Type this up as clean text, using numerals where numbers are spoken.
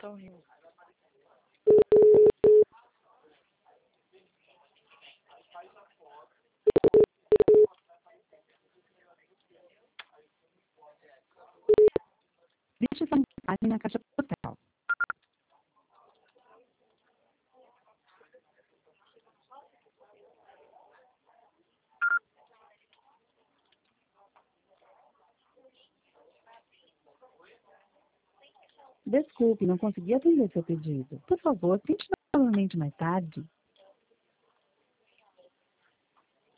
Tô rindo. Deixe sua mensagem na caixa postal. Desculpe, não consegui atender seu pedido. Por favor, tente novamente mais tarde.